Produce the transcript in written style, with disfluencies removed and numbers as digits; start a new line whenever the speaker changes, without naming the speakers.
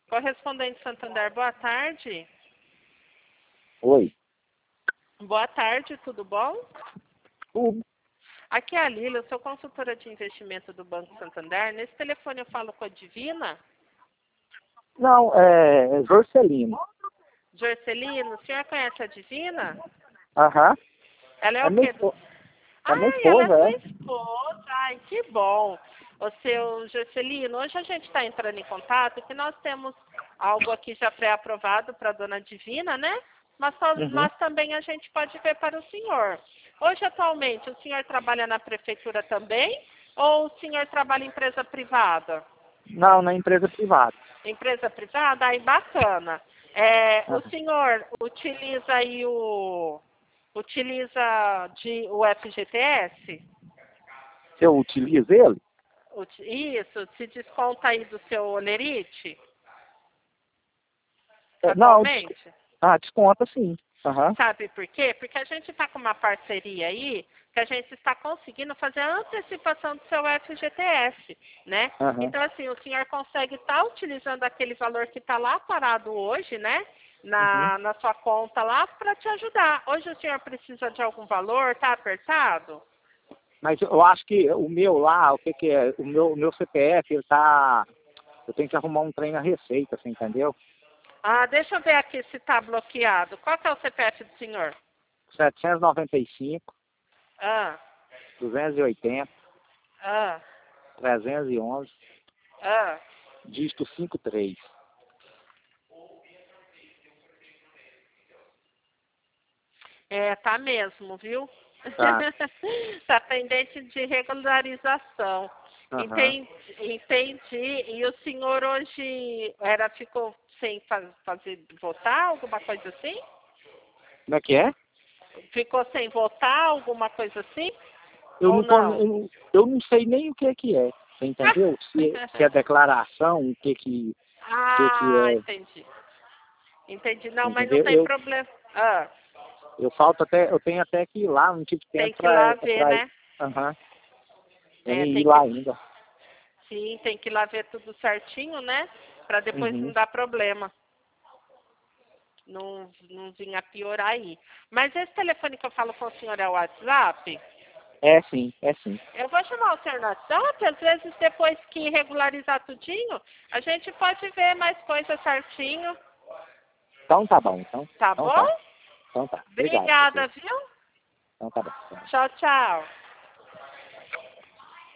Correspondente Santander, boa tarde.
Oi.
Boa tarde, tudo bom?
Tudo.
Aqui é a Lila, eu sou consultora de investimento do Banco Santander. Nesse telefone eu falo com a Divina.
Não, é Jorcelino.
Jorcelino, o senhor conhece a Divina?
Aham.
Ela é
É
o
minha
quê?
esposa. É minha
Ela é
esposa,
sua
é?
esposa. Ai, que bom. O seu Jorcelino, hoje a gente está entrando em contato que nós temos algo aqui já pré-aprovado para a dona Divina, né?
Uhum.
Mas também a gente pode ver para o senhor. Hoje, atualmente, o senhor trabalha na prefeitura também ou o senhor trabalha em empresa privada?
Não, na empresa privada.
Empresa privada? Aí, bacana. O
Aham.
senhor utiliza aí o FGTS?
Se eu utilizo ele?
Isso, se desconta aí do seu olerite,
Não,
atualmente?
desconta sim. Aham.
Sabe por quê? Porque a gente está com uma parceria aí que a gente está conseguindo fazer a antecipação do seu FGTS, né?
Aham.
Então, assim, o senhor consegue estar utilizando aquele valor que está lá parado hoje, né?
Uhum.
Na sua conta lá para te ajudar. Hoje o senhor precisa de algum valor? Está apertado?
Mas eu acho que o meu lá, o que que é? O meu CPF, ele tá... Eu tenho que arrumar um trem na Receita, você entendeu?
Deixa eu ver aqui se está bloqueado. Qual que é o CPF do senhor?
795,
Ah,
280,
ah,
311,
ah.
dígito 53.
Tá mesmo, viu?
Tá.
Tá pendente de regularização.
Aham.
Entendi. E o senhor hoje ficou sem fazer votar, alguma coisa assim?
Como é que é?
Ficou sem votar, alguma coisa assim?
Eu
Ou
não,
não?
eu não sei nem o que é. Você entendeu? Se é declaração, o que é.
Entendi. Entendi. Não, mas não
Entendeu?
tem problema.
Eu tenho até que ir lá, não tive
Tem
tempo
que ir lá ver,
pra
né?
aham, tem que ir
Tem
lá
que.
ainda.
Sim, tem que ir lá ver tudo certinho, né? Para depois não
Uhum.
dar problema. Não vinha piorar aí. Mas esse telefone que eu falo com o senhor é o WhatsApp?
É sim, é sim.
Eu vou chamar o senhor no WhatsApp, às vezes depois que regularizar tudinho, a gente pode ver mais coisas certinho,
Então tá bom, então.
tá
Então
bom?
tá. Então tá. Obrigado,
Obrigada,
você.
viu?
Então tá bom.
Tchau, tchau.